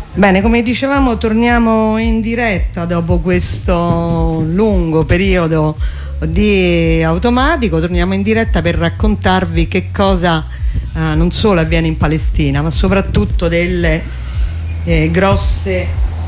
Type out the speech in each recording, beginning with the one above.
Bene, come dicevamo, torniamo in diretta dopo questo lungo periodo di automatico. Torniamo in diretta per raccontarvi che cosa non solo avviene in Palestina, ma soprattutto delle grosse...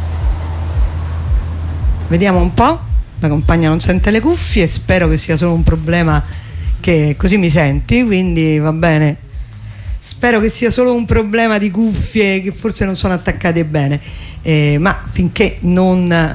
Vediamo un po', la compagna non sente le cuffie, spero che sia solo un problema, che così mi senti, quindi va bene. Spero che sia solo un problema di cuffie che forse non sono attaccate bene, ma finché non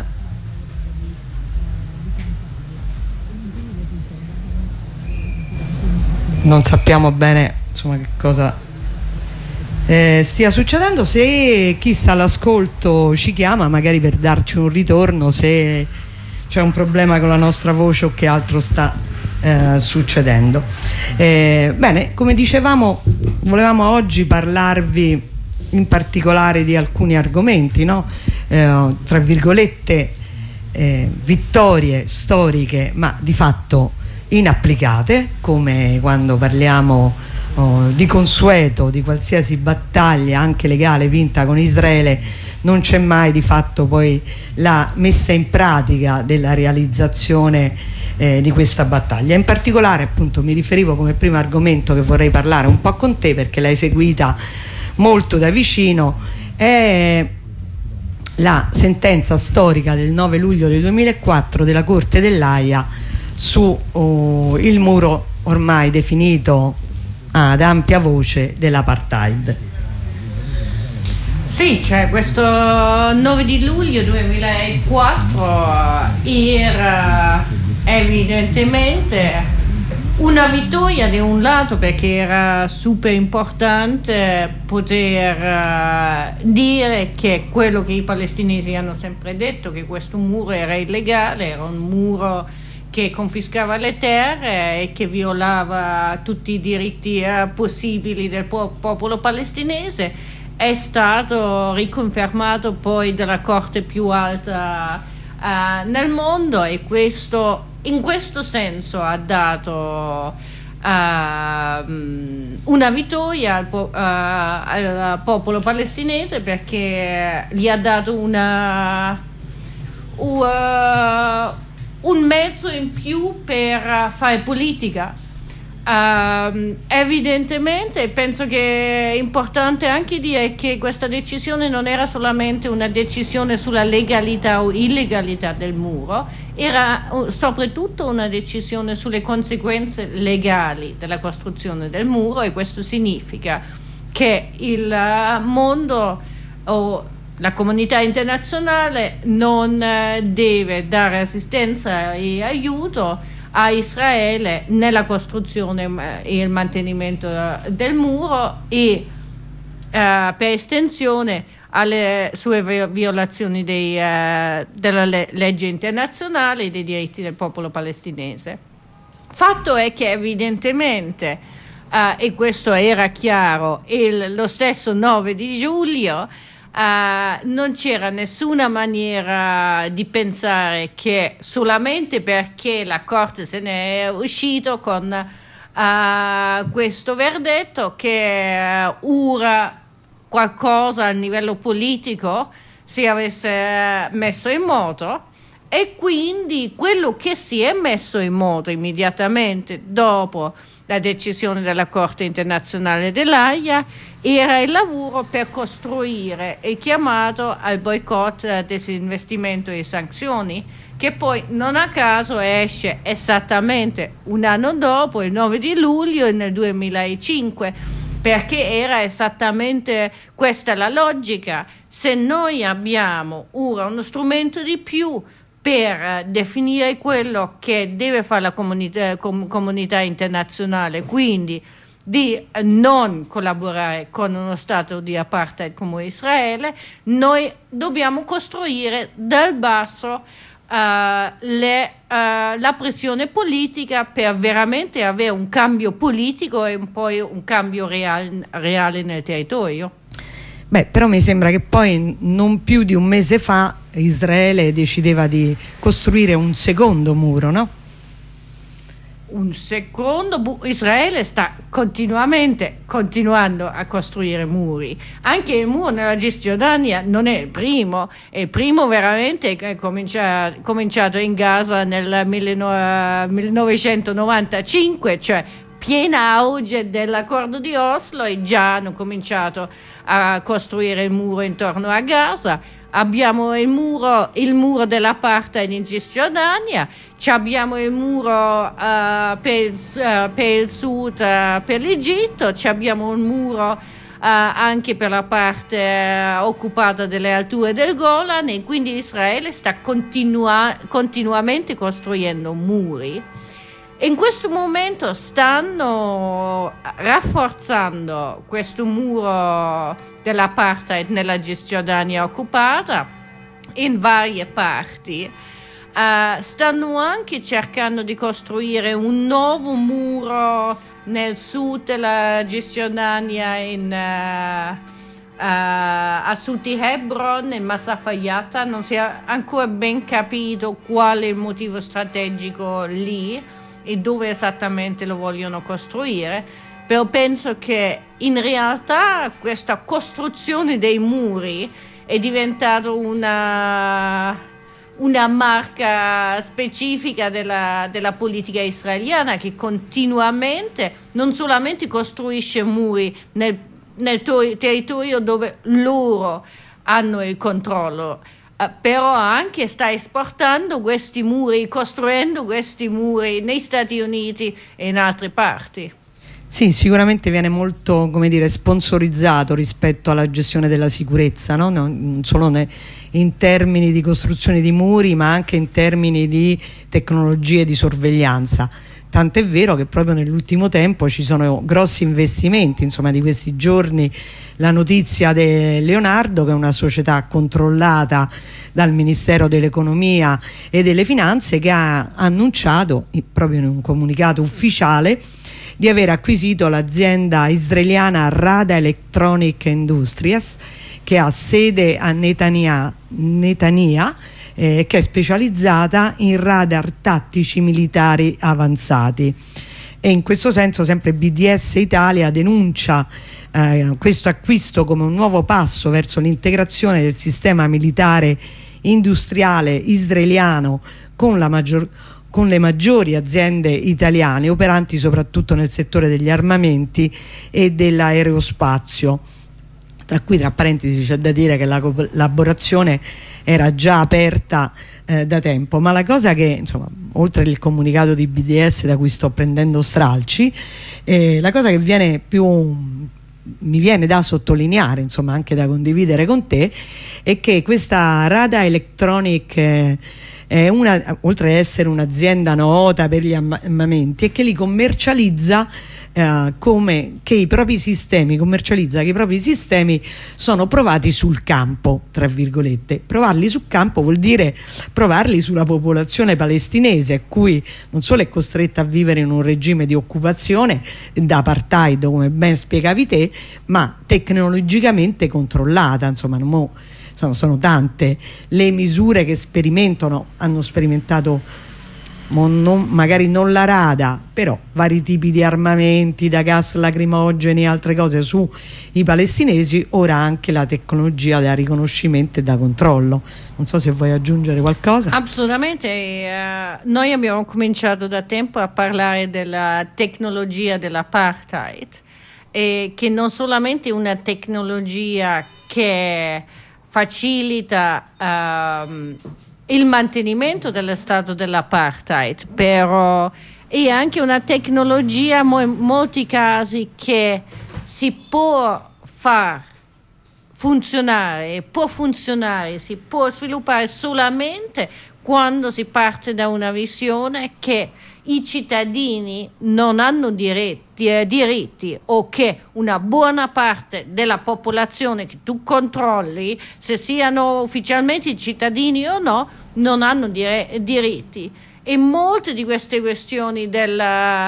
sappiamo bene insomma che cosa stia succedendo. Se chi sta all'ascolto ci chiama magari per darci un ritorno, se c'è un problema con la nostra voce o che altro sta succedendo. Bene, come dicevamo, volevamo oggi parlarvi in particolare di alcuni argomenti, no? Tra virgolette vittorie storiche ma di fatto inapplicate, come quando parliamo di consueto di qualsiasi battaglia anche legale vinta con Israele, non c'è mai di fatto poi la messa in pratica della realizzazione di questa battaglia. In particolare, appunto, mi riferivo come primo argomento che vorrei parlare un po' con te, perché l'hai seguita molto da vicino, è la sentenza storica del 9 luglio del 2004 della Corte dell'Aia su il muro ormai definito ad ampia voce dell'apartheid. Sì, cioè questo 9 di luglio 2004 era evidentemente una vittoria di un lato, perché era super importante poter dire che quello che i palestinesi hanno sempre detto, che questo muro era illegale, era un muro che confiscava le terre e che violava tutti i diritti possibili del popolo palestinese, è stato riconfermato poi dalla Corte più alta nel mondo, e questo in questo senso ha dato una vittoria al popolo palestinese, perché gli ha dato un mezzo in più per fare politica. Evidentemente penso che è importante anche dire che questa decisione non era solamente una decisione sulla legalità o illegalità del muro, era soprattutto una decisione sulle conseguenze legali della costruzione del muro, e questo significa che il mondo o la comunità internazionale non deve dare assistenza e aiuto a Israele nella costruzione e il mantenimento del muro, e per estensione alle sue violazioni della legge internazionale e dei diritti del popolo palestinese. Fatto è che evidentemente, e questo era chiaro, lo stesso 9 di luglio non c'era nessuna maniera di pensare che solamente perché la Corte se ne è uscito con questo verdetto che ora qualcosa a livello politico si avesse messo in moto. E quindi quello che si è messo in moto immediatamente dopo la decisione della Corte internazionale dell'Aia era il lavoro per costruire il chiamato al boicott, disinvestimento e sanzioni, che poi non a caso esce esattamente un anno dopo, il 9 di luglio nel 2005, perché era esattamente questa la logica. Se noi abbiamo ora uno strumento di più per definire quello che deve fare la comunità internazionale, quindi di non collaborare con uno Stato di apartheid come Israele, noi dobbiamo costruire dal basso la pressione politica per veramente avere un cambio politico e poi un cambio reale nel territorio. Beh, però mi sembra che poi non più di un mese fa Israele decideva di costruire un secondo muro, no? Un secondo, Israele sta continuando a costruire muri. Anche il muro nella Cisgiordania non è il primo veramente che è cominciato in Gaza nel 1995, cioè piena auge dell'accordo di Oslo, e già hanno cominciato a costruire il muro intorno a Gaza. Abbiamo il muro dell'apartheid in Cisgiordania, abbiamo il muro per il sud, per l'Egitto, abbiamo un muro anche per la parte occupata delle alture del Golan, e quindi Israele sta continuamente costruendo muri. In questo momento stanno rafforzando questo muro dell'apartheid nella Cisgiordania occupata in varie parti. Stanno anche cercando di costruire un nuovo muro nel sud della Cisgiordania, a sud di Hebron, in Masafayata. Non si è ancora ben capito qual è il motivo strategico lì e dove esattamente lo vogliono costruire, però penso che in realtà questa costruzione dei muri è diventata una marca specifica della politica israeliana, che continuamente non solamente costruisce muri nel territorio dove loro hanno il controllo, però anche sta esportando questi muri, costruendo questi muri negli Stati Uniti e in altre parti. Sì, sicuramente viene molto, come dire, sponsorizzato rispetto alla gestione della sicurezza, no? Non solo in termini di costruzione di muri, ma anche in termini di tecnologie di sorveglianza. Tant'è vero che proprio nell'ultimo tempo ci sono grossi investimenti, insomma, di questi giorni la notizia di Leonardo, che è una società controllata dal Ministero dell'Economia e delle Finanze, che ha annunciato proprio in un comunicato ufficiale di aver acquisito l'azienda israeliana Rada Electronic Industries, che ha sede a Netanya, che è specializzata in radar tattici militari avanzati. E in questo senso sempre BDS Italia denuncia questo acquisto come un nuovo passo verso l'integrazione del sistema militare industriale israeliano con le maggiori aziende italiane operanti soprattutto nel settore degli armamenti e dell'aerospazio. Tra cui, tra parentesi, c'è da dire che la collaborazione era già aperta da tempo, ma la cosa che, insomma, oltre il comunicato di BDS da cui sto prendendo stralci, la cosa che mi viene da sottolineare, insomma, anche da condividere con te, è che questa Rada Electronic oltre ad essere un'azienda nota per gli armamenti, e che li commercializza che i propri sistemi sono provati sul campo, tra virgolette. Provarli sul campo vuol dire provarli sulla popolazione palestinese, a cui non solo è costretta a vivere in un regime di occupazione da apartheid, come ben spiegavi te, ma tecnologicamente controllata. Insomma, sono tante le misure che hanno sperimentato, magari non la Rada, però vari tipi di armamenti, da gas lacrimogeni e altre cose sui palestinesi. Ora anche la tecnologia da riconoscimento e da controllo. Non so se vuoi aggiungere qualcosa. Assolutamente, noi abbiamo cominciato da tempo a parlare della tecnologia dell'apartheid, e che non solamente è una tecnologia che facilita il mantenimento dello stato dell'apartheid, però è anche una tecnologia in molti casi che si può far funzionare, si può sviluppare solamente quando si parte da una visione che i cittadini non hanno diritti, o che una buona parte della popolazione che tu controlli, se siano ufficialmente cittadini o no, non hanno diritti. E molte di queste questioni del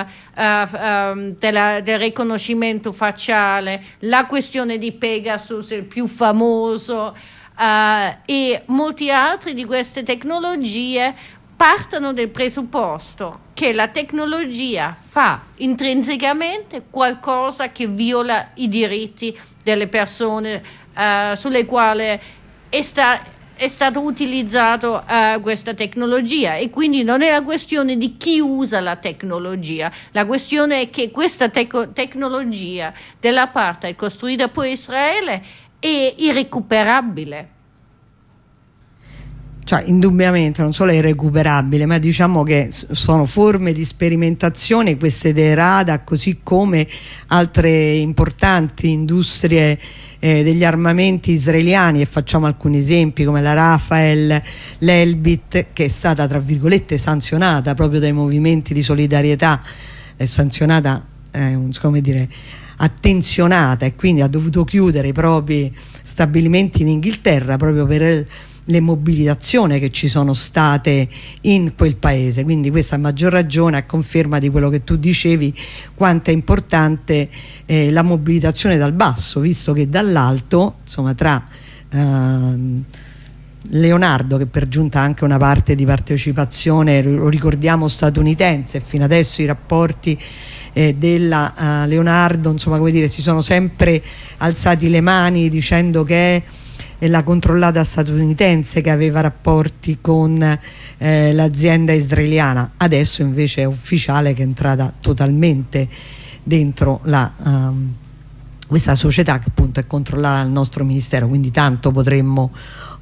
riconoscimento facciale, la questione di Pegasus, il più famoso, e molti altri di queste tecnologie partono del presupposto che la tecnologia fa intrinsecamente qualcosa che viola i diritti delle persone sulle quali è stato utilizzato questa tecnologia, e quindi non è la questione di chi usa la tecnologia, la questione è che questa tecnologia dell'apartheid costruita per Israele è irrecuperabile. Cioè, indubbiamente non solo è irrecuperabile, ma diciamo che sono forme di sperimentazione, queste dei radar, così come altre importanti industrie degli armamenti israeliani, e facciamo alcuni esempi come la Rafael, l'Elbit, che è stata tra virgolette sanzionata proprio dai movimenti di solidarietà, è sanzionata, come dire, attenzionata, e quindi ha dovuto chiudere i propri stabilimenti in Inghilterra proprio per le mobilitazioni che ci sono state in quel paese. Quindi questa a maggior ragione a conferma di quello che tu dicevi, quanto è importante la mobilitazione dal basso, visto che dall'alto, insomma, tra Leonardo, che per giunta ha anche una parte di partecipazione, lo ricordiamo, statunitense, fino adesso i rapporti della Leonardo, insomma, come dire, si sono sempre alzati le mani dicendo che è la controllata statunitense che aveva rapporti con l'azienda israeliana. Adesso invece è ufficiale che è entrata totalmente dentro questa società, che appunto è controllata dal nostro ministero, quindi tanto potremmo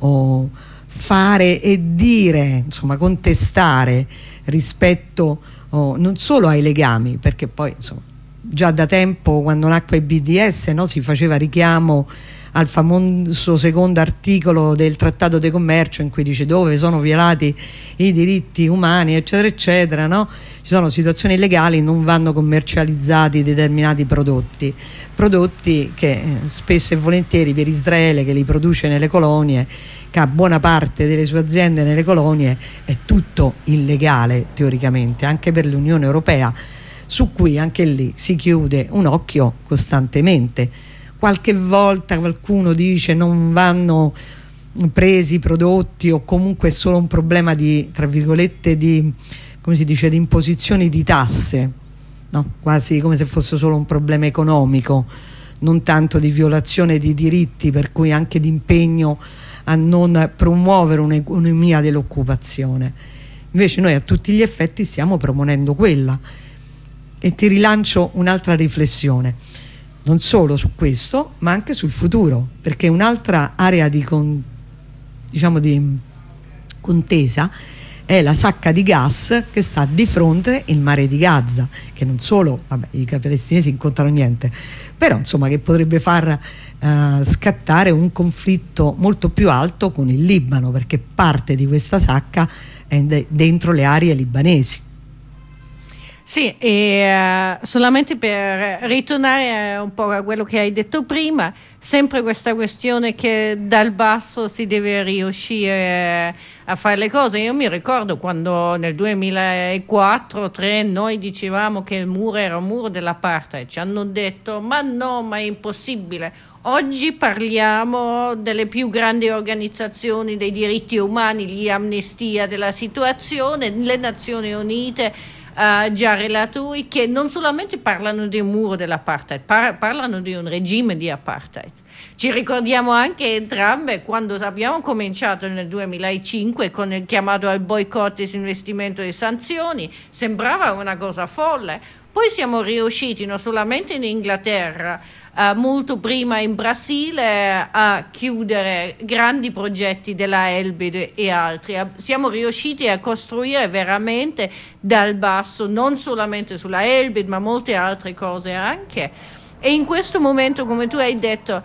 fare e dire, insomma, contestare rispetto non solo ai legami, perché poi insomma già da tempo, quando nacque il BDS, no, si faceva richiamo al famoso secondo articolo del Trattato di Commercio, in cui dice dove sono violati i diritti umani, eccetera eccetera, no? Ci sono situazioni illegali, non vanno commercializzati determinati prodotti che spesso e volentieri per Israele, che li produce nelle colonie, che ha buona parte delle sue aziende nelle colonie, è tutto illegale teoricamente, anche per l'Unione Europea, su cui anche lì si chiude un occhio costantemente. Qualche volta qualcuno dice non vanno presi prodotti, o comunque è solo un problema di, tra virgolette, di, come si dice, di imposizioni di tasse, no? Quasi come se fosse solo un problema economico, non tanto di violazione di diritti, per cui anche di impegno a non promuovere un'economia dell'occupazione. Invece noi a tutti gli effetti stiamo proponendo quella. E ti rilancio un'altra riflessione, non solo su questo, ma anche sul futuro, perché un'altra area di contesa è la sacca di gas che sta di fronte il mare di Gaza, che non solo, vabbè, i palestinesi non contano niente, però insomma che potrebbe far scattare un conflitto molto più alto con il Libano, perché parte di questa sacca è dentro le aree libanesi. Sì, e solamente per ritornare un po' a quello che hai detto prima, sempre questa questione che dal basso si deve riuscire a fare le cose. Io mi ricordo quando nel 2004-2003 noi dicevamo che il muro era un muro dell'apartheid, ci hanno detto ma no, ma è impossibile. Oggi parliamo delle più grandi organizzazioni dei diritti umani, gli Amnistia della situazione, le Nazioni Unite, già relatori, che non solamente parlano di un muro dell'apartheid, parlano di un regime di apartheid. Ci ricordiamo anche entrambe quando abbiamo cominciato nel 2005 con il chiamato al boicott, disinvestimento e sanzioni, sembrava una cosa folle. Poi siamo riusciti non solamente in Inghilterra, molto prima in Brasile, a chiudere grandi progetti della Elbit e altri. Siamo riusciti a costruire veramente dal basso, non solamente sulla Elbit, ma molte altre cose anche. E in questo momento, come tu hai detto,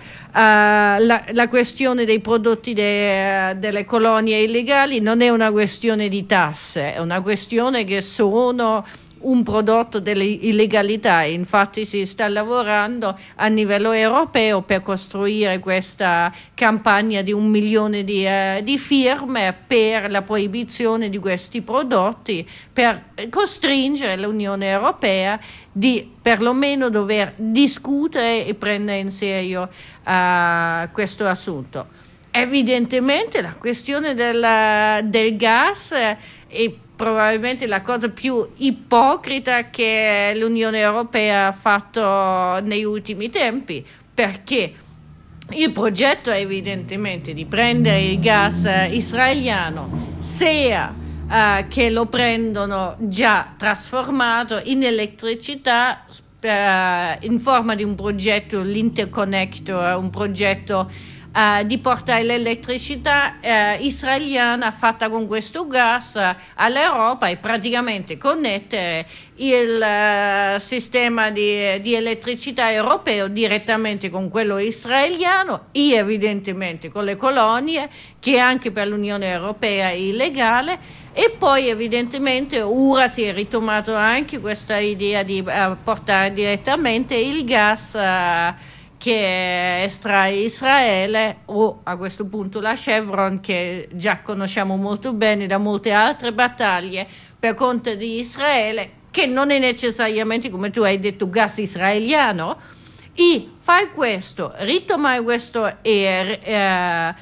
la questione dei prodotti delle colonie illegali non è una questione di tasse, è una questione che sono un prodotto dell'illegalità. Infatti si sta lavorando a livello europeo per costruire questa campagna di 1 milione di firme per la proibizione di questi prodotti, per costringere l'Unione Europea di perlomeno dover discutere e prendere in serio questo assunto. Evidentemente la questione del gas è probabilmente la cosa più ipocrita che l'Unione Europea ha fatto negli ultimi tempi, perché il progetto è evidentemente di prendere il gas israeliano, sia che lo prendono già trasformato in elettricità in forma di un progetto, l'Interconnector, un progetto di portare l'elettricità israeliana fatta con questo gas all'Europa e praticamente connettere il sistema di elettricità europeo direttamente con quello israeliano e evidentemente con le colonie, che anche per l'Unione Europea è illegale. E poi evidentemente ora si è ritomato anche questa idea di portare direttamente il gas che estrae Israele, o a questo punto la Chevron, che già conosciamo molto bene da molte altre battaglie, per conto di Israele, che non è necessariamente, come tu hai detto, gas israeliano. E fai questo, ritomare questo e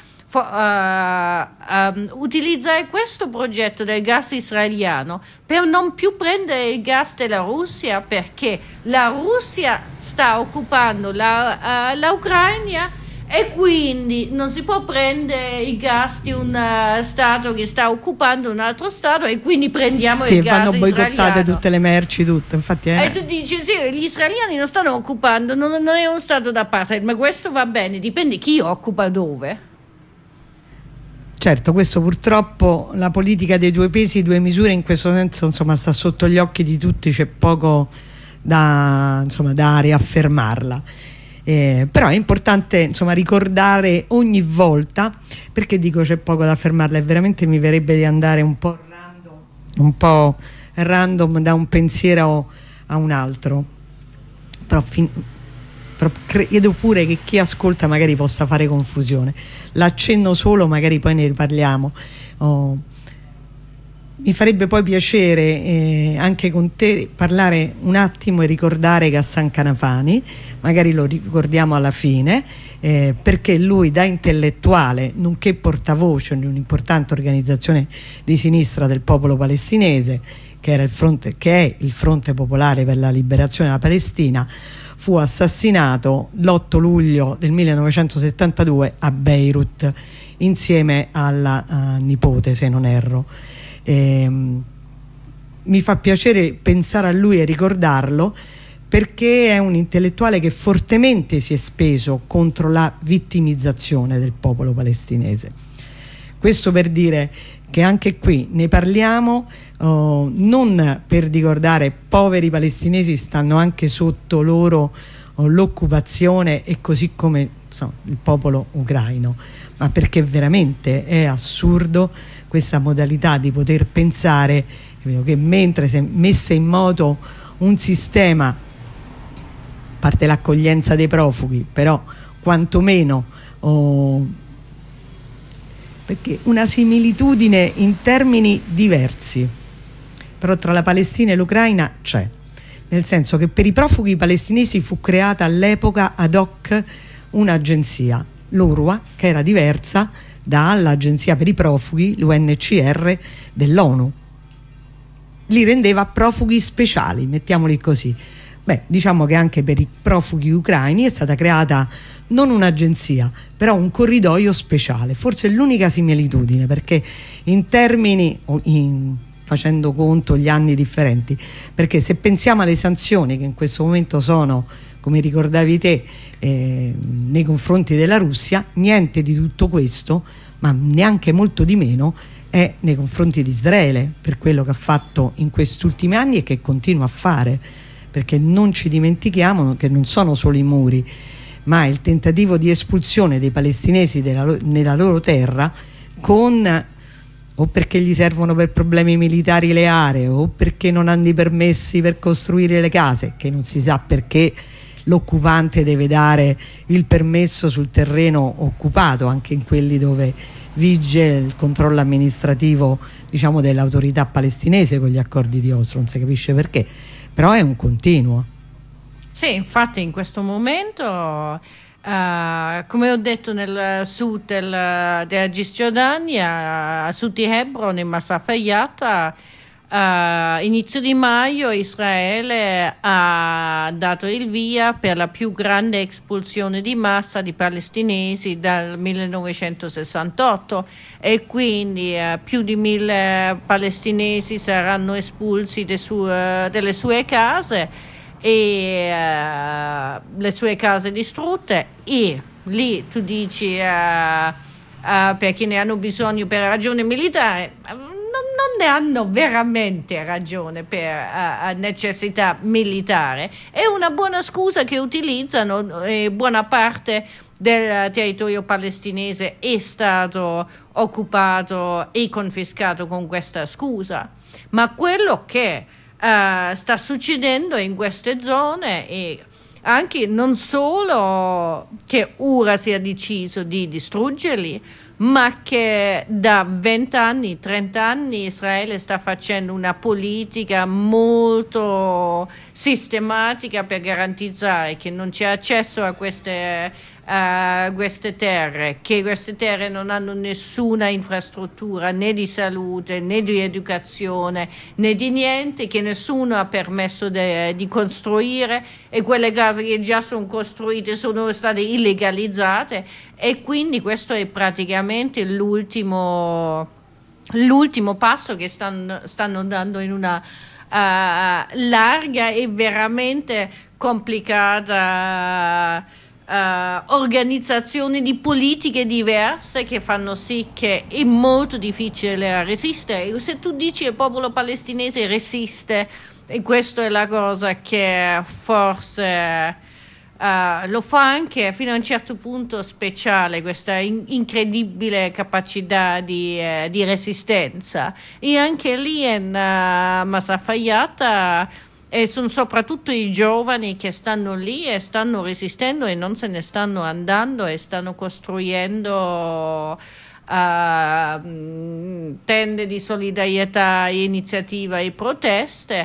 utilizzare questo progetto del gas israeliano per non più prendere il gas della Russia, perché la Russia sta occupando l'Ucraina e quindi non si può prendere il gas di un stato che sta occupando un altro stato, e quindi prendiamo il gas vanno boicottate israeliano. tutte le merci, tutto, infatti E tu dici, sì, gli israeliani non stanno occupando, non è uno stato da parte, ma questo va bene, dipende chi occupa dove. Certo, questo purtroppo, la politica dei due pesi, due misure, in questo senso, insomma, sta sotto gli occhi di tutti, c'è poco da riaffermarla. Però è importante, insomma, ricordare ogni volta, perché dico c'è poco da affermarla, e veramente mi verrebbe di andare un po' random da un pensiero a un altro, però credo pure che chi ascolta magari possa fare confusione. L'accenno solo, magari poi ne riparliamo. Mi farebbe poi piacere anche con te parlare un attimo e ricordare Ghassan Kanafani, magari lo ricordiamo alla fine, perché lui, da intellettuale nonché portavoce di un'importante organizzazione di sinistra del popolo palestinese, che è il Fronte Popolare per la Liberazione della Palestina, fu assassinato l'8 luglio del 1972 a Beirut insieme alla nipote, se non erro. Mi fa piacere pensare a lui e ricordarlo, perché è un intellettuale che fortemente si è speso contro la vittimizzazione del popolo palestinese. Questo per dire che anche qui ne parliamo non per ricordare poveri palestinesi, stanno anche sotto loro l'occupazione, e così come il popolo ucraino, ma perché veramente è assurdo questa modalità di poter pensare che mentre si è messa in moto un sistema, a parte l'accoglienza dei profughi, però quantomeno perché una similitudine in termini diversi però tra la Palestina e l'Ucraina c'è, nel senso che per i profughi palestinesi fu creata all'epoca ad hoc un'agenzia, l'UNRWA, che era diversa dall'agenzia per i profughi, l'UNHCR dell'ONU. Li rendeva profughi speciali, mettiamoli così. Beh, diciamo che anche per i profughi ucraini è stata creata non un'agenzia, però un corridoio speciale. Forse è l'unica similitudine, perché in termini, facendo conto gli anni differenti, perché se pensiamo alle sanzioni che in questo momento sono, come ricordavi te, nei confronti della Russia, niente di tutto questo, ma neanche molto di meno, è nei confronti di Israele, per quello che ha fatto in questi ultimi anni e che continua a fare, perché non ci dimentichiamo che non sono solo i muri, ma il tentativo di espulsione dei palestinesi nella loro terra, o perché gli servono per problemi militari le aree, o perché non hanno i permessi per costruire le case, che non si sa perché l'occupante deve dare il permesso sul terreno occupato, anche in quelli dove vige il controllo amministrativo, diciamo, dell'autorità palestinese con gli accordi di Oslo, non si capisce perché, però è un continuo. Sì, infatti in questo momento come ho detto, nel sud della Cisgiordania, a sud di Hebron, in Masafa Yatta, inizio di maggio Israele ha dato il via per la più grande espulsione di massa di palestinesi dal 1968, e quindi più di 1.000 palestinesi saranno espulsi delle sue case e le sue case distrutte, e lì tu dici perché ne hanno bisogno per ragione militare. Non ne hanno veramente ragione per necessità militare, è una buona scusa che utilizzano, e buona parte del territorio palestinese è stato occupato e confiscato con questa scusa. Ma quello che sta succedendo in queste zone è anche non solo che ora si è deciso di distruggerli, ma che da 20 anni, 30 anni Israele sta facendo una politica molto sistematica per garantire che non c'è accesso a queste terre, che queste terre non hanno nessuna infrastruttura né di salute né di educazione né di niente, che nessuno ha permesso di costruire, e quelle case che già sono costruite sono state illegalizzate, e quindi questo è praticamente l'ultimo passo che stanno dando in una larga e veramente complicata organizzazione di politiche diverse, che fanno sì che è molto difficile resistere. E se tu dici il popolo palestinese resiste, e questa è la cosa che forse lo fa anche fino a un certo punto speciale, questa incredibile capacità di resistenza. E anche lì in Masafa Yatta sono soprattutto i giovani che stanno lì e stanno resistendo e non se ne stanno andando, e stanno costruendo tende di solidarietà, iniziativa e proteste.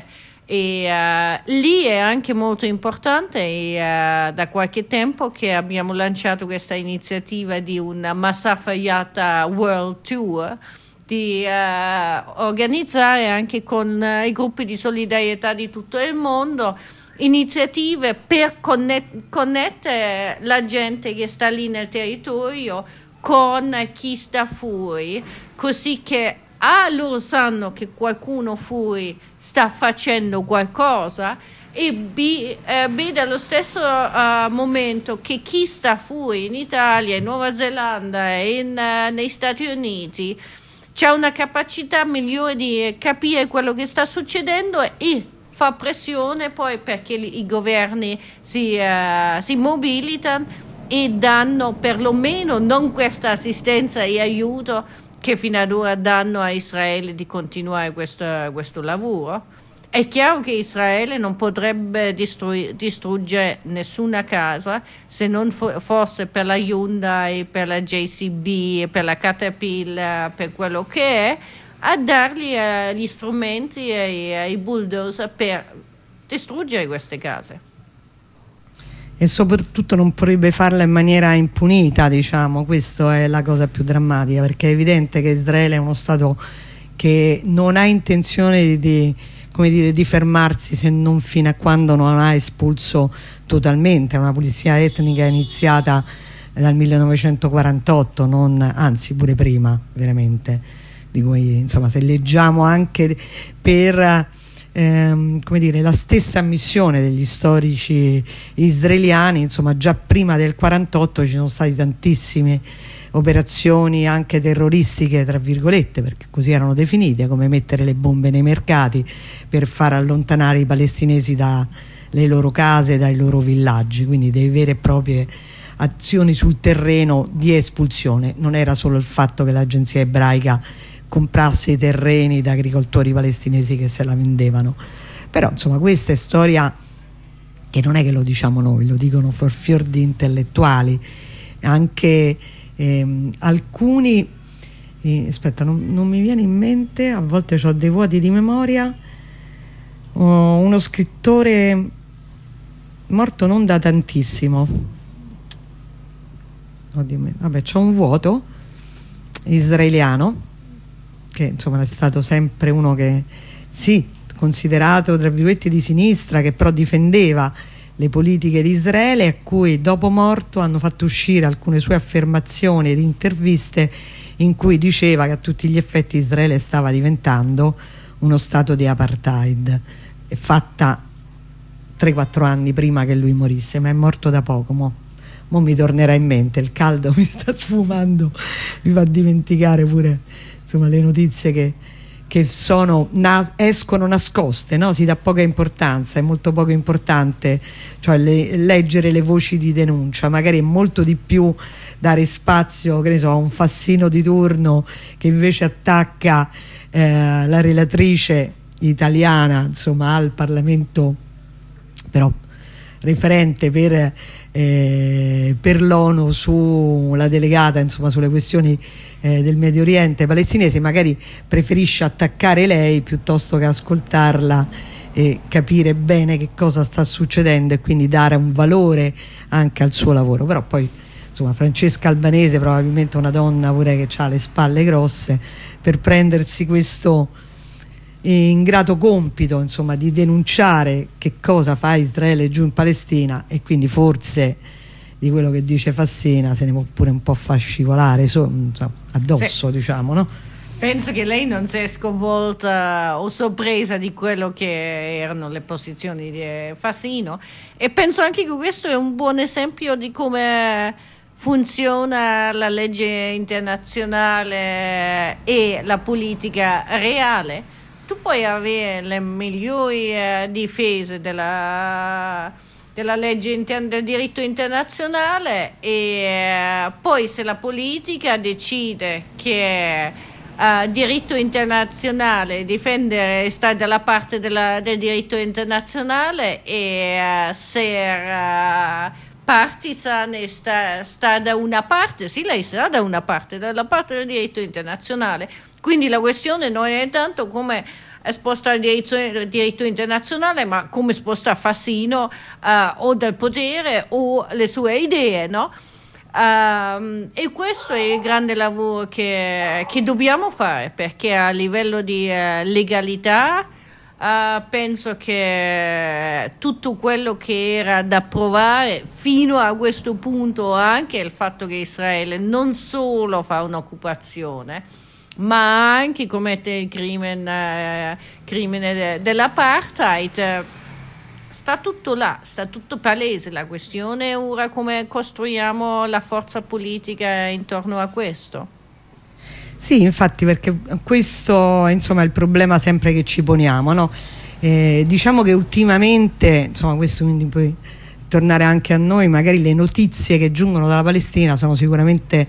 E lì è anche molto importante, da qualche tempo che abbiamo lanciato questa iniziativa di una Masafa Yatta World Tour, di organizzare anche con i gruppi di solidarietà di tutto il mondo iniziative per connettere la gente che sta lì nel territorio con chi sta fuori, così che loro sanno che qualcuno fuori sta facendo qualcosa, e dallo stesso momento che chi sta fuori in Italia, in Nuova Zelanda e negli Stati Uniti c'è una capacità migliore di capire quello che sta succedendo e fa pressione poi perché i governi si mobilitano e danno perlomeno non questa assistenza e aiuto che fino ad ora danno a Israele di continuare questo lavoro. È chiaro che Israele non potrebbe distruggere nessuna casa se non fosse per la Hyundai, per la JCB, per la Caterpillar, per quello che è, a dargli gli strumenti e i bulldozer per distruggere queste case. E soprattutto non potrebbe farla in maniera impunita, diciamo. Questa è la cosa più drammatica, perché è evidente che Israele è uno Stato che non ha intenzione di fermarsi, se non fino a quando non ha espulso totalmente. Una pulizia etnica iniziata dal 1948, anzi pure prima, veramente, di cui insomma, se leggiamo anche per la stessa ammissione degli storici israeliani, insomma già prima del 48 ci sono state tantissime operazioni anche terroristiche, tra virgolette, perché così erano definite, come mettere le bombe nei mercati per far allontanare i palestinesi dalle loro case, dai loro villaggi, quindi delle vere e proprie azioni sul terreno di espulsione. Non era solo il fatto che l'agenzia ebraica comprasse i terreni da agricoltori palestinesi che se la vendevano, però insomma questa è storia che non è che lo diciamo noi, lo dicono fior di intellettuali, anche alcuni aspetta, non mi viene in mente, a volte ho dei vuoti di memoria, uno scrittore morto non da tantissimo, Oddio, vabbè, c'è un vuoto israeliano che insomma è stato sempre uno che sì, considerato tra virgolette di sinistra, che però difendeva le politiche di Israele, a cui dopo morto hanno fatto uscire alcune sue affermazioni ed interviste in cui diceva che a tutti gli effetti Israele stava diventando uno stato di apartheid, fatta 3-4 anni prima che lui morisse, ma è morto da poco. Mo mi tornerà in mente, il caldo mi sta sfumando, mi fa dimenticare pure insomma le notizie che escono nascoste, no? Si dà poca importanza, è molto poco importante, cioè leggere le voci di denuncia, magari è molto di più dare spazio, che ne so, a un Fassino di turno che invece attacca la relatrice italiana, insomma, al Parlamento, però referente per l'ONU sulla delegata, insomma, sulle questioni del Medio Oriente palestinese, magari preferisce attaccare lei piuttosto che ascoltarla e capire bene che cosa sta succedendo e quindi dare un valore anche al suo lavoro. Però poi insomma Francesca Albanese, probabilmente una donna pure che ha le spalle grosse per prendersi questo ingrato compito, insomma, di denunciare che cosa fa Israele giù in Palestina, e quindi forse di quello che dice Fassina se ne può pure un po' far scivolare addosso, sì. Diciamo, no? Penso che lei non sia sconvolta o sorpresa di quello che erano le posizioni di Fassino, e penso anche che questo è un buon esempio di come funziona la legge internazionale e la politica reale. Tu puoi avere le migliori difese della legge del diritto internazionale, e poi se la politica decide che diritto internazionale, difendere, sta dalla parte del diritto internazionale, e se partisan sta da una parte, sì, lei sarà da una parte, dalla parte del diritto internazionale. Quindi la questione non è tanto come spostare il diritto internazionale, ma come sposta Fassino o dal potere o le sue idee, no? E questo è il grande lavoro che dobbiamo fare, perché a livello di legalità penso che tutto quello che era da provare fino a questo punto, anche il fatto che Israele non solo fa un'occupazione ma anche commette il crimine dell'apartheid, sta tutto là, sta tutto palese. La questione è ora come costruiamo la forza politica intorno a questo. Sì, infatti, perché questo insomma è il problema sempre che ci poniamo, no? Diciamo che ultimamente, insomma, questo quindi poi tornare anche a noi, magari le notizie che giungono dalla Palestina sono sicuramente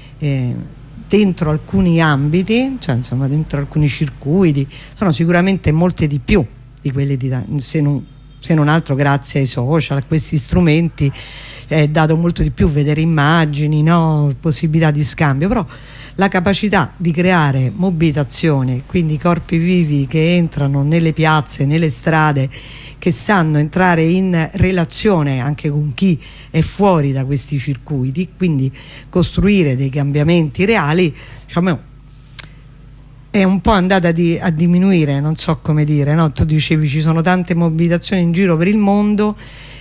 dentro alcuni ambiti, cioè insomma dentro alcuni circuiti, sono sicuramente molte di più di quelli se non altro grazie ai social, a questi strumenti è dato molto di più vedere immagini, no? Possibilità di scambio, però la capacità di creare mobilitazione, quindi corpi vivi che entrano nelle piazze, nelle strade, che sanno entrare in relazione anche con chi è fuori da questi circuiti, quindi costruire dei cambiamenti reali, diciamo, è un po' andata a diminuire, non so come dire, no? Tu dicevi ci sono tante mobilitazioni in giro per il mondo,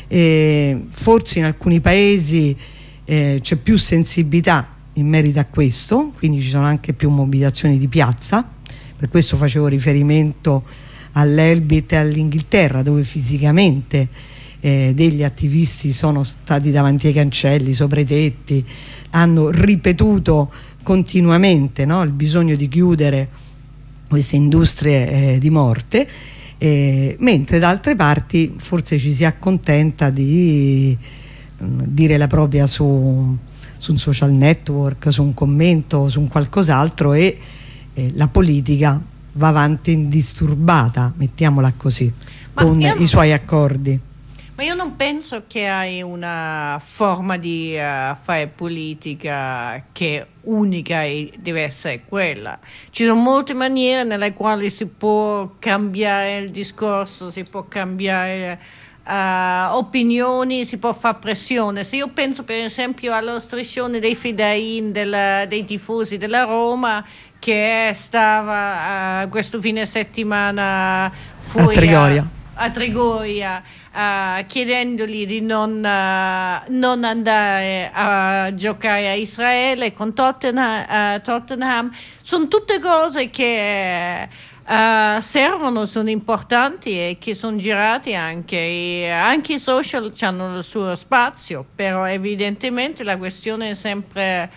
forse in alcuni paesi c'è più sensibilità in merito a questo, quindi ci sono anche più mobilitazioni di piazza. Per questo facevo riferimento all'Elbit e all'Inghilterra, dove fisicamente degli attivisti sono stati davanti ai cancelli, sopra i tetti, hanno ripetuto continuamente, no, il bisogno di chiudere queste industrie di morte, mentre da altre parti forse ci si accontenta di dire la propria su un social network, su un commento, su un qualcos'altro, e la politica va avanti indisturbata, mettiamola così, con i suoi accordi. Ma io non penso che hai una forma di fare politica che è unica e deve essere quella. Ci sono molte maniere nelle quali si può cambiare il discorso, si può cambiare opinioni, si può fare pressione. Se io penso per esempio alla striscione dei Fidain, dei tifosi della Roma, che stava questo fine settimana fuori a Trigoria, chiedendogli di non andare a giocare a Israele con Tottenham. Sono tutte cose che servono, sono importanti e che sono girati anche. E anche i social hanno il suo spazio, però evidentemente la questione è sempre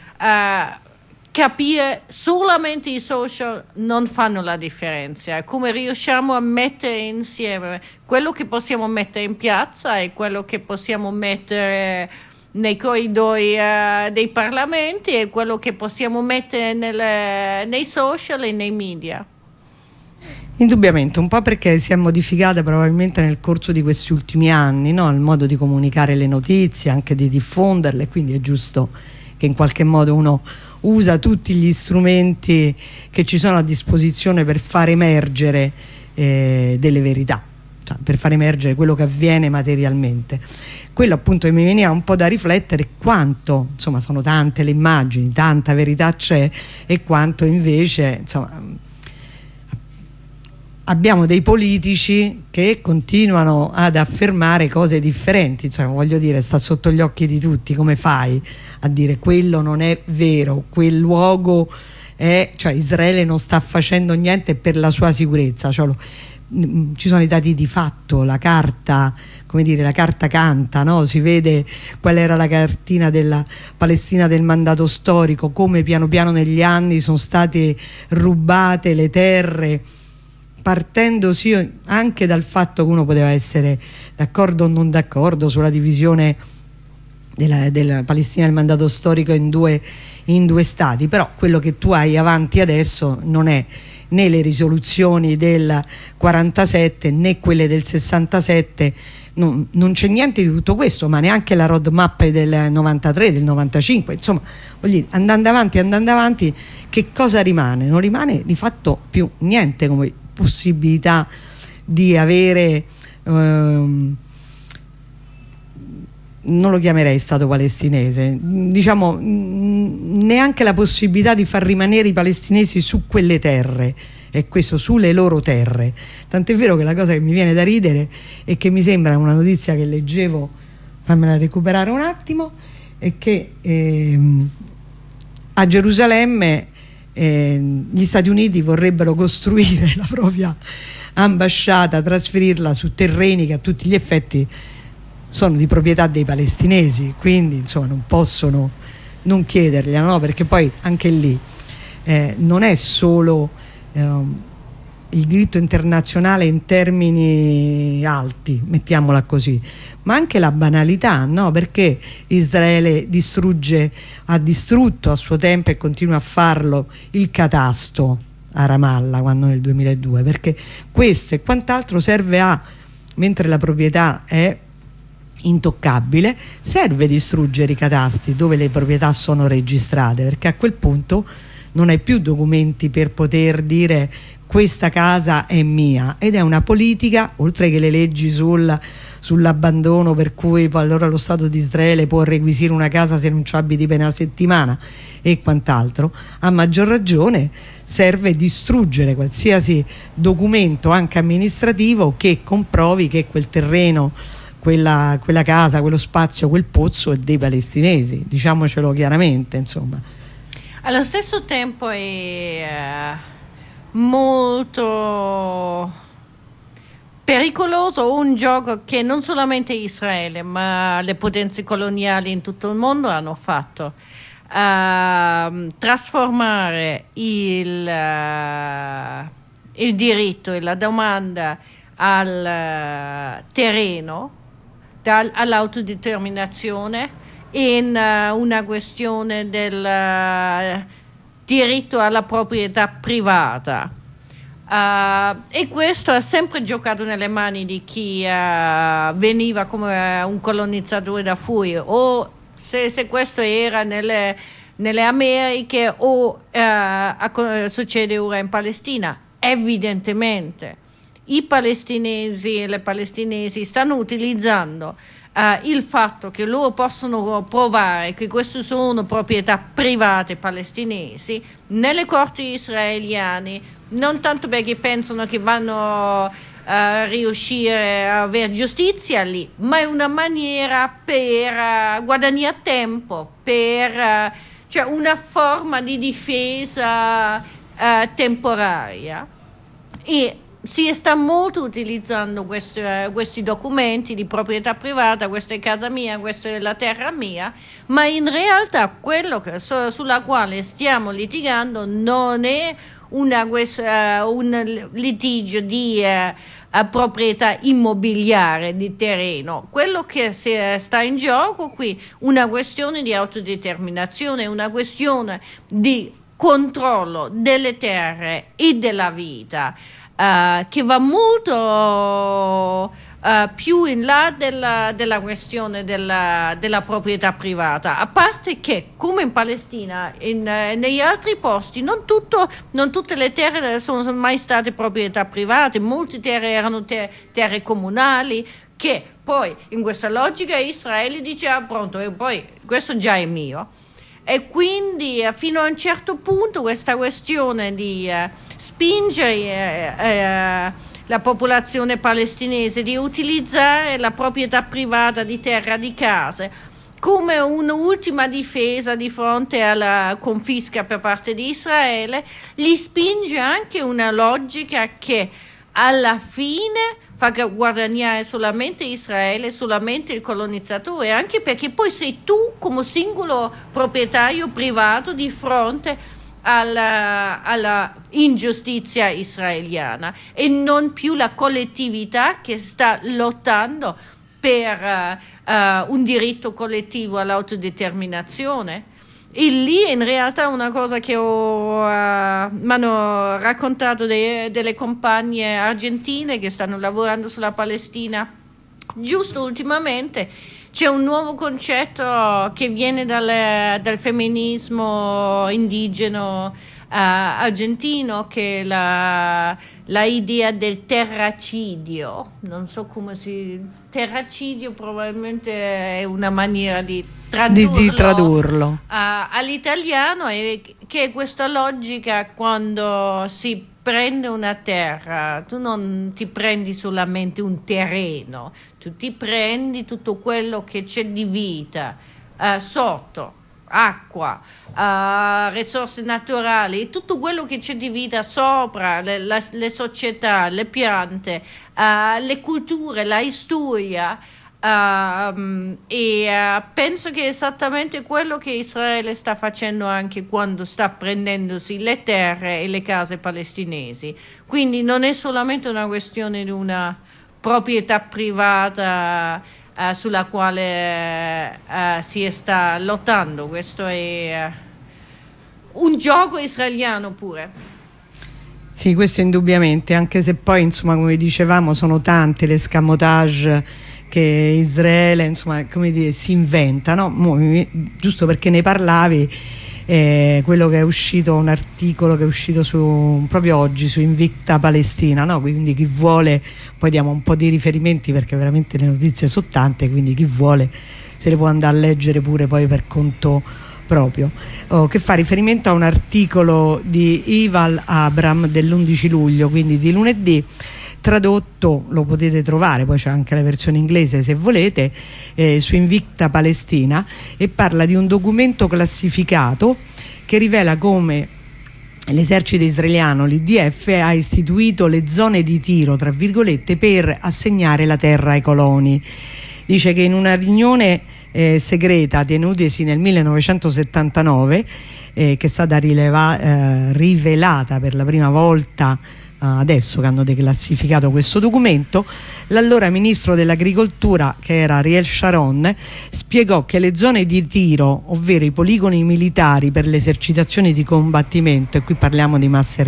capire solamente i social non fanno la differenza. Come riusciamo a mettere insieme quello che possiamo mettere in piazza e quello che possiamo mettere nei corridoi dei parlamenti e quello che possiamo mettere nei social e nei media. Indubbiamente, un po' perché si è modificata probabilmente nel corso di questi ultimi anni, no? Il modo di comunicare le notizie, anche di diffonderle, quindi è giusto che in qualche modo uno usa tutti gli strumenti che ci sono a disposizione per far emergere delle verità, cioè per far emergere quello che avviene materialmente. Quello appunto che mi veniva un po' da riflettere, quanto insomma sono tante le immagini, tanta verità c'è, e quanto invece insomma abbiamo dei politici che continuano ad affermare cose differenti. Insomma, voglio dire, sta sotto gli occhi di tutti. Come fai a dire quello non è vero, quel luogo cioè Israele non sta facendo niente per la sua sicurezza, cioè, ci sono i dati di fatto, la carta, come dire, la carta canta, no? Si vede qual era la cartina della Palestina del mandato storico, come piano piano negli anni sono state rubate le terre, partendosi anche dal fatto che uno poteva essere d'accordo o non d'accordo sulla divisione della Palestina del mandato storico in due stati, però quello che tu hai avanti adesso non è né le risoluzioni del 47 né quelle del 67, non c'è niente di tutto questo, ma neanche la roadmap del 93, del 95, insomma, voglio dire, andando avanti, che cosa rimane? Non rimane di fatto più niente come possibilità di avere non lo chiamerei stato palestinese, diciamo neanche la possibilità di far rimanere i palestinesi su quelle terre, e questo sulle loro terre. Tant'è vero che la cosa che mi viene da ridere è che mi sembra una notizia che leggevo, fammela recuperare un attimo, è che a Gerusalemme gli Stati Uniti vorrebbero costruire la propria ambasciata, trasferirla su terreni che a tutti gli effetti sono di proprietà dei palestinesi, quindi insomma non possono non chiedergliela, no? Perché poi anche lì non è solo il diritto internazionale in termini alti, mettiamola così, ma anche la banalità, no? Perché Israele ha distrutto a suo tempo e continua a farlo il catasto a Ramallah, quando nel 2002, perché questo e quant'altro serve mentre la proprietà è intoccabile, serve distruggere i catasti dove le proprietà sono registrate, perché a quel punto non hai più documenti per poter dire questa casa è mia, ed è una politica, oltre che le leggi sull'abbandono, per cui poi allora lo Stato di Israele può requisire una casa se non ci abiti per una settimana e quant'altro. A maggior ragione serve distruggere qualsiasi documento anche amministrativo che comprovi che quel terreno, quella casa, quello spazio, quel pozzo è dei palestinesi, diciamocelo chiaramente, insomma. Allo stesso tempo è molto pericoloso un gioco che non solamente Israele ma le potenze coloniali in tutto il mondo hanno fatto, trasformare il diritto e la domanda al terreno, all'autodeterminazione, in una questione del diritto alla proprietà privata, e questo ha sempre giocato nelle mani di chi veniva come un colonizzatore da fuori, o se questo era nelle Americhe o succede ora in Palestina. Evidentemente i palestinesi e le palestinesi stanno utilizzando il fatto che loro possono provare che queste sono proprietà private palestinesi nelle corti israeliane, non tanto perché pensano che vanno a riuscire a avere giustizia lì, ma è una maniera per guadagnare tempo, cioè una forma di difesa temporanea. E si sta molto utilizzando questi documenti di proprietà privata, questa è casa mia, questa è la terra mia, ma in realtà quello sulla quale stiamo litigando non è un litigio di proprietà immobiliare di terreno. Quello che sta in gioco qui è una questione di autodeterminazione, una questione di controllo delle terre e della vita, che va molto più in là della questione della proprietà privata, a parte che come in Palestina negli altri posti non tutte le terre sono mai state proprietà private, molte terre erano terre comunali, che poi in questa logica Israele dice pronto, e poi questo già è mio. E quindi fino a un certo punto questa questione di spingere la popolazione palestinese di utilizzare la proprietà privata di terra, di case, come un'ultima difesa di fronte alla confisca per parte di Israele, li spinge anche una logica che alla fine fa guadagnare solamente Israele, solamente il colonizzatore, anche perché poi sei tu come singolo proprietario privato di fronte alla ingiustizia israeliana e non più la collettività che sta lottando per un diritto collettivo all'autodeterminazione. E lì in realtà una cosa che mi hanno raccontato delle compagne argentine che stanno lavorando sulla Palestina giusto ultimamente, c'è un nuovo concetto che viene dal femminismo indigeno argentino, che è la idea del terracidio. Non so come terracidio probabilmente è una maniera di tradurlo all'italiano, e che è questa logica: quando si prende una terra, tu non ti prendi solamente un terreno, tu ti prendi tutto quello che c'è di vita sotto, acqua, risorse naturali, tutto quello che c'è di vita sopra, le società, le piante, le culture, la storia. Penso che è esattamente quello che Israele sta facendo anche quando sta prendendosi le terre e le case palestinesi. Quindi non è solamente una questione di una proprietà privata sulla quale si sta lottando. Questo è un gioco israeliano pure. Sì, questo indubbiamente, anche se poi insomma, come dicevamo, sono tante le escamotage che Israele insomma, come dire, si inventa, no? Giusto perché ne parlavi, quello che è uscito, un articolo che è uscito proprio oggi su Invicta Palestina, no? Quindi chi vuole, poi diamo un po' di riferimenti perché veramente le notizie sono tante, quindi chi vuole se le può andare a leggere pure poi per conto proprio, che fa riferimento a un articolo di Ival Abram dell'11 luglio, quindi di lunedì, tradotto, lo potete trovare, poi c'è anche la versione inglese se volete, su Invicta Palestina, e parla di un documento classificato che rivela come l'esercito israeliano, l'IDF, ha istituito le zone di tiro, tra virgolette, per assegnare la terra ai coloni. Dice che in una riunione segreta tenutasi nel 1979, che è stata rivelata per la prima volta adesso che hanno declassificato questo documento, l'allora ministro dell'agricoltura, che era Ariel Sharon, spiegò che le zone di tiro, ovvero i poligoni militari per le esercitazioni di combattimento, e qui parliamo di Nasser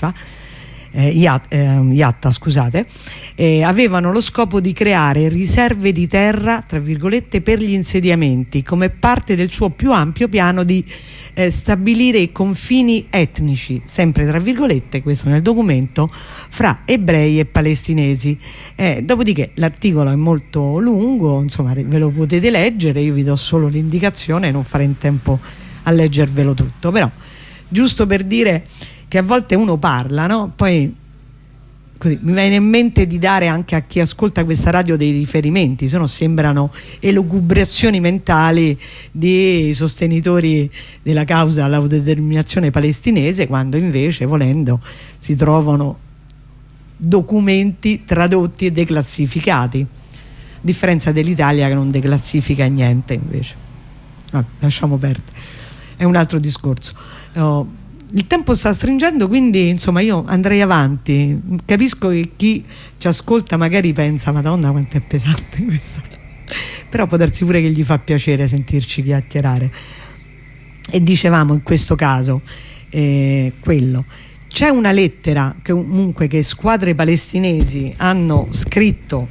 Yatta, scusate, avevano lo scopo di creare riserve di terra, tra virgolette, per gli insediamenti, come parte del suo più ampio piano di stabilire i confini etnici, sempre tra virgolette, questo nel documento, fra ebrei e palestinesi. Dopodiché l'articolo è molto lungo, insomma ve lo potete leggere, io vi do solo l'indicazione, non farò in tempo a leggervelo tutto, però giusto per dire che a volte uno parla, no? Poi così mi viene in mente di dare anche a chi ascolta questa radio dei riferimenti, se no sembrano elucubrazioni mentali di sostenitori della causa all'autodeterminazione palestinese, quando invece, volendo, si trovano documenti tradotti e declassificati, a differenza dell'Italia che non declassifica niente invece. Lasciamo perdere, è un altro discorso. Il tempo sta stringendo, quindi insomma io andrei avanti. Capisco che chi ci ascolta magari pensa: Madonna quanto è pesante questo. Però può darsi pure che gli fa piacere sentirci chiacchierare. E dicevamo in questo caso quello, c'è una lettera che comunque che squadre palestinesi hanno scritto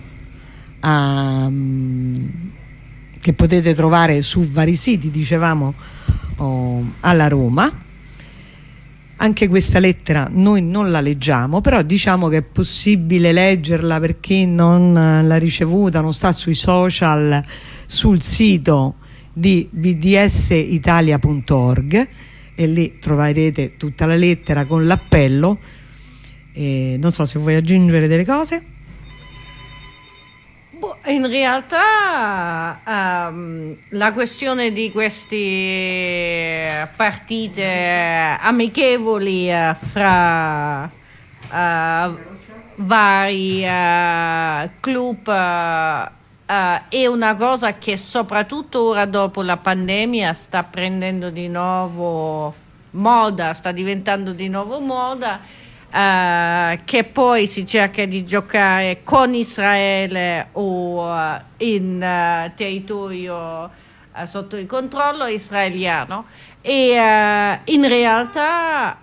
che potete trovare su vari siti, dicevamo, alla Roma. Anche questa lettera noi non la leggiamo, però diciamo che è possibile leggerla per chi non l'ha ricevuta, non sta sui social, sul sito di bdsitalia.org, e lì troverete tutta la lettera con l'appello. Non so se vuoi aggiungere delle cose. In realtà la questione di queste partite amichevoli fra vari club è una cosa che soprattutto ora dopo la pandemia sta prendendo di nuovo moda, sta diventando di nuovo moda. Che poi si cerca di giocare con Israele o in territorio sotto il controllo israeliano, e in realtà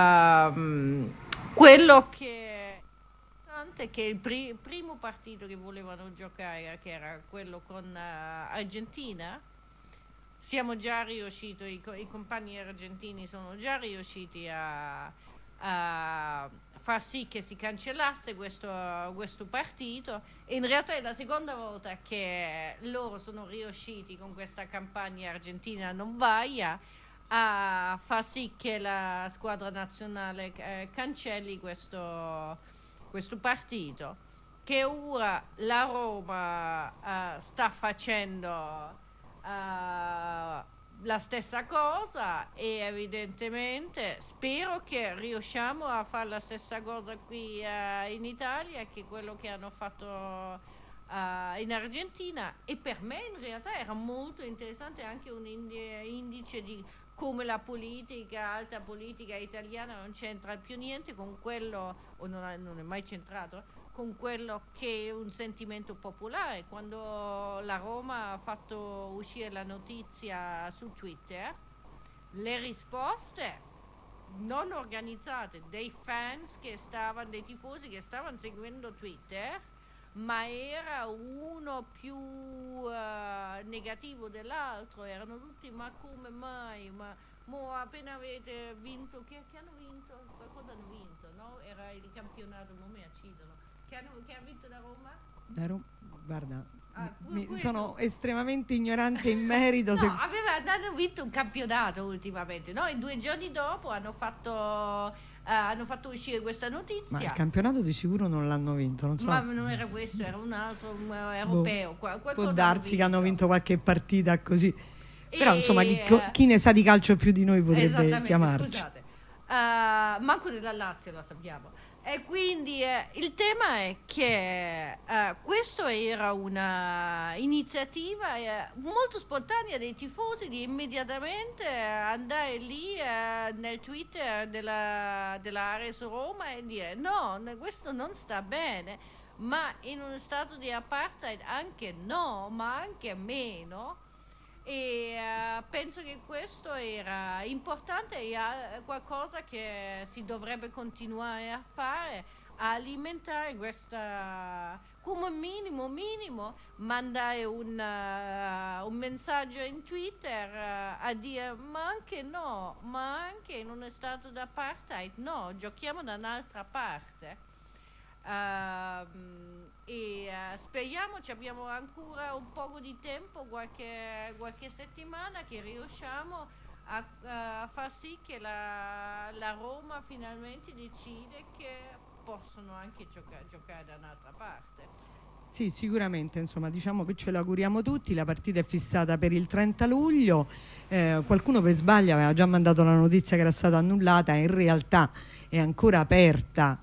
quello che è che il primo partito che volevano giocare, che era quello con Argentina, siamo già riusciti, i compagni argentini sono già riusciti a far sì che si cancellasse questo partito. In realtà è la seconda volta che loro sono riusciti con questa campagna argentina non vaia a far sì che la squadra nazionale cancelli questo partito, che ora la Roma sta facendo la stessa cosa, e evidentemente spero che riusciamo a fare la stessa cosa qui in Italia, che quello che hanno fatto in Argentina. E per me in realtà era molto interessante anche un indice di come la alta politica italiana non c'entra più niente con quello, o non è mai centrato con quello che è un sentimento popolare. Quando la Roma ha fatto uscire la notizia su Twitter, le risposte non organizzate dei fans dei tifosi che stavano seguendo Twitter, ma era uno più negativo dell'altro, erano tutti: ma come mai, ma appena avete vinto, che hanno vinto? Qualcosa hanno vinto, no? Era il campionato, non mi accidono. Che ha vinto da Roma? Guarda, sono estremamente ignorante in merito. No, hanno vinto un campionato ultimamente, no? E 2 giorni dopo hanno fatto uscire questa notizia. Ma il campionato di sicuro non l'hanno vinto, non so. Ma non era questo, era un altro europeo. Può darsi che hanno vinto qualche partita così. Però insomma chi ne sa di calcio più di noi potrebbe chiamarci. Scusate. Manco della Lazio la sappiamo. E quindi il tema è che questa era una iniziativa molto spontanea dei tifosi di immediatamente andare lì nel Twitter della Ares Roma e dire: no, questo non sta bene, ma in uno stato di apartheid anche no, ma anche meno. E penso che questo era importante e qualcosa che si dovrebbe continuare a fare, a alimentare questa, come minimo mandare un messaggio in Twitter a dire ma anche no, ma anche non è stato d'apartheid, no, giochiamo da un'altra parte. Speriamo, ci abbiamo ancora un po' di tempo, qualche settimana, che riusciamo a far sì che la Roma finalmente decide che possono anche giocare da un'altra parte. Sì, sicuramente, insomma, diciamo che ce l'auguriamo tutti. La partita è fissata per il 30 luglio. Qualcuno per sbaglio aveva già mandato la notizia che era stata annullata, in realtà è ancora aperta,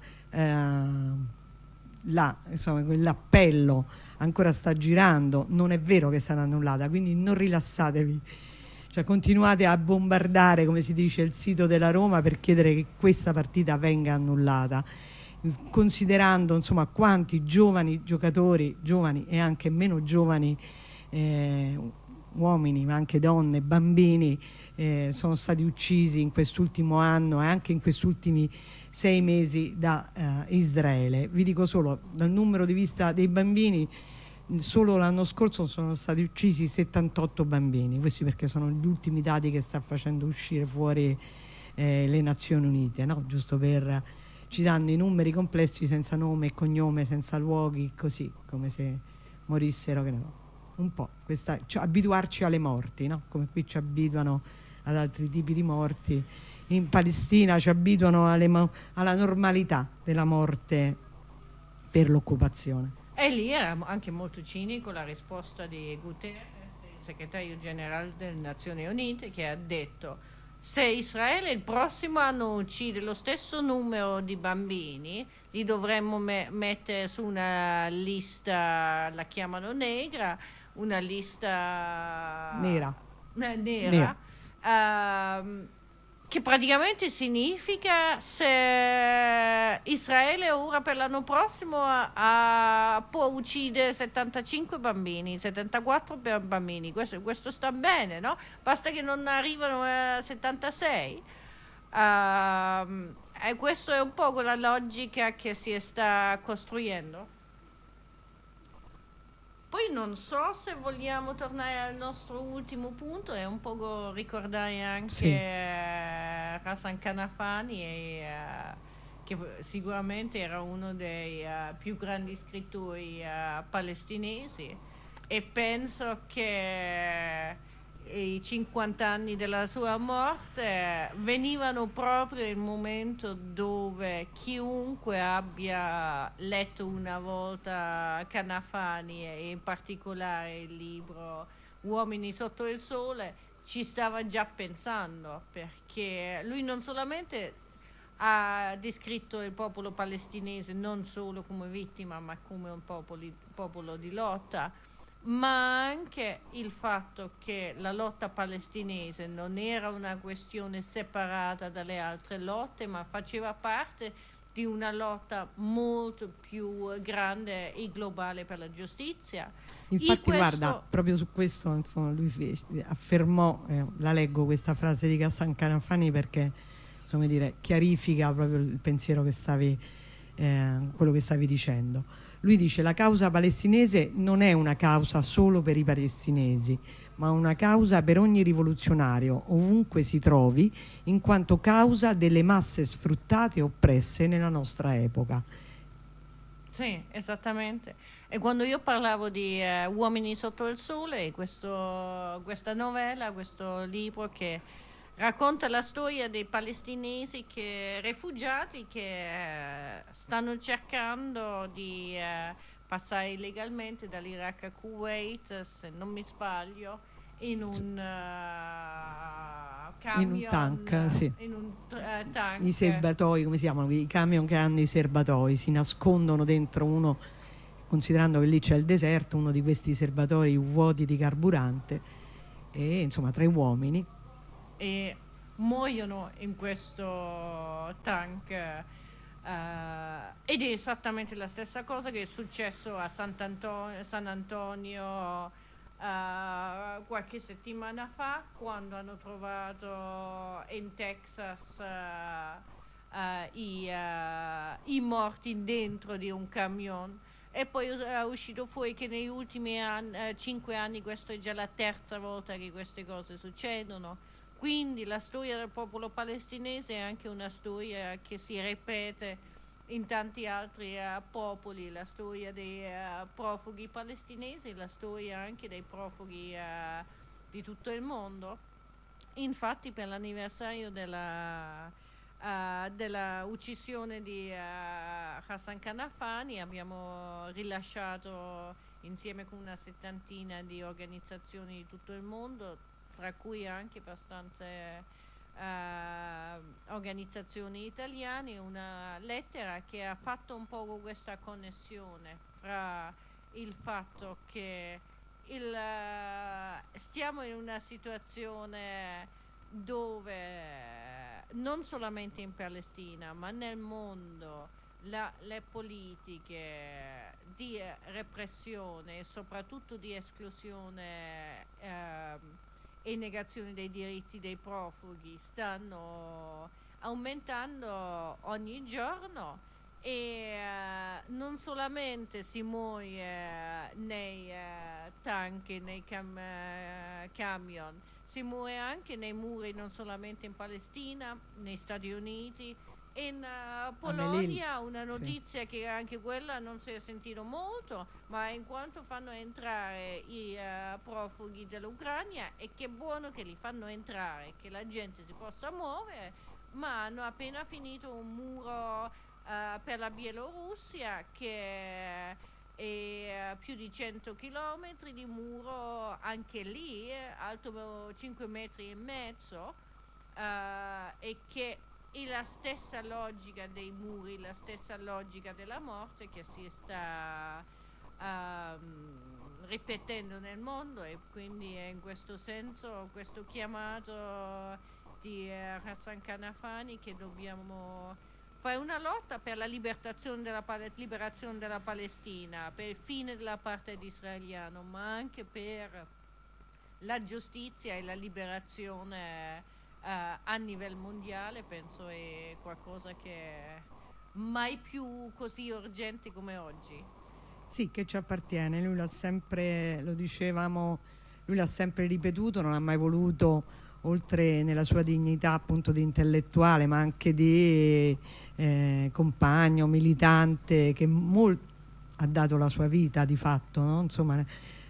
insomma, quell'appello ancora sta girando, non è vero che è stata annullata, quindi non rilassatevi. Cioè, continuate a bombardare, come si dice, il sito della Roma per chiedere che questa partita venga annullata, considerando insomma quanti giovani giocatori, giovani e anche meno giovani, uomini ma anche donne, bambini, sono stati uccisi in quest'ultimo anno e anche in questi ultimi 6 mesi da Israele. Vi dico solo, dal numero di vista dei bambini, solo l'anno scorso sono stati uccisi 78 bambini, questi perché sono gli ultimi dati che sta facendo uscire fuori le Nazioni Unite, no? Giusto per, ci danno i numeri complessi senza nome e cognome, senza luoghi, così come se morissero, che no, un po' cioè, abituarci alle morti, no? Come qui ci abituano ad altri tipi di morti, in Palestina ci abituano alla normalità della morte per l'occupazione. E lì era anche molto cinico la risposta di Guterres, il segretario generale delle Nazioni Unite, che ha detto: se Israele il prossimo anno uccide lo stesso numero di bambini, li dovremmo mettere su una lista, la chiamano negra, una lista nera. Che praticamente significa, se Israele ora per l'anno prossimo può uccidere 75 bambini, 74 bambini, questo sta bene, no? Basta che non arrivano a 76. E questo è un po' la logica che si sta costruendo. Poi non so se vogliamo tornare al nostro ultimo punto e un po' ricordare anche sì. Hassan Kanafani, che sicuramente era uno dei più grandi scrittori palestinesi, e penso che i 50 anni della sua morte venivano proprio il momento dove chiunque abbia letto una volta Kanafani e in particolare il libro Uomini sotto il sole ci stava già pensando, perché lui non solamente ha descritto il popolo palestinese non solo come vittima ma come un popolo di lotta, ma anche il fatto che la lotta palestinese non era una questione separata dalle altre lotte, ma faceva parte di una lotta molto più grande e globale per la giustizia. Infatti guarda, proprio su questo lui affermò, la leggo questa frase di Hassan Kanafani perché, insomma, dire, chiarifica proprio il pensiero che stavi, quello che stavi dicendo. Lui dice: la causa palestinese non è una causa solo per i palestinesi, ma una causa per ogni rivoluzionario, ovunque si trovi, in quanto causa delle masse sfruttate e oppresse nella nostra epoca. Sì, esattamente. E quando io parlavo di Uomini sotto il sole, questa novella, questo libro che racconta la storia dei palestinesi rifugiati che stanno cercando di passare illegalmente dall'Iraq a Kuwait, se non mi sbaglio, in un camion, in un tank, sì. Tank. I serbatoi, come si chiamano? I camion che hanno i serbatoi, si nascondono dentro uno, considerando che lì c'è il deserto, uno di questi serbatoi vuoti di carburante, e insomma 3 uomini e muoiono in questo tank, ed è esattamente la stessa cosa che è successo a San Antonio qualche settimana fa, quando hanno trovato in Texas i morti dentro di un camion. E poi è uscito fuori che negli ultimi 5 anni, questa è già la terza volta che queste cose succedono. Quindi la storia del popolo palestinese è anche una storia che si ripete in tanti altri popoli, la storia dei profughi palestinesi, la storia anche dei profughi di tutto il mondo. Infatti per l'anniversario della uccisione di Hassan Kanafani abbiamo rilasciato insieme con una settantina di organizzazioni di tutto il mondo, tra cui anche abbastanza organizzazioni italiane, una lettera che ha fatto un po' questa connessione fra il fatto che stiamo in una situazione dove non solamente in Palestina ma nel mondo le politiche di repressione e soprattutto di esclusione e negazione dei diritti dei profughi stanno aumentando ogni giorno, e non solamente si muore nei tank, nei camion, si muore anche nei muri, non solamente in Palestina, negli Stati Uniti. In Polonia una notizia sì, che anche quella non si è sentito molto, ma in quanto fanno entrare i profughi dell'Ucraina, e che buono che li fanno entrare, che la gente si possa muovere, ma hanno appena finito un muro per la Bielorussia che è più di 100 chilometri di muro, anche lì alto 5 metri e mezzo, e che è la stessa logica dei muri, la stessa logica della morte che si sta ripetendo nel mondo, e quindi è in questo senso questo chiamato di Hassan Kanafani che dobbiamo fare una lotta per la liberazione della Palestina, per il fine della parte israeliana, ma anche per la giustizia e la liberazione a livello mondiale. Penso è qualcosa che è mai più così urgente come oggi. Sì, che ci appartiene, lui l'ha sempre, lo dicevamo, lui l'ha sempre ripetuto, non ha mai voluto, oltre nella sua dignità appunto di intellettuale, ma anche di compagno, militante, che ha dato la sua vita di fatto, no? Insomma,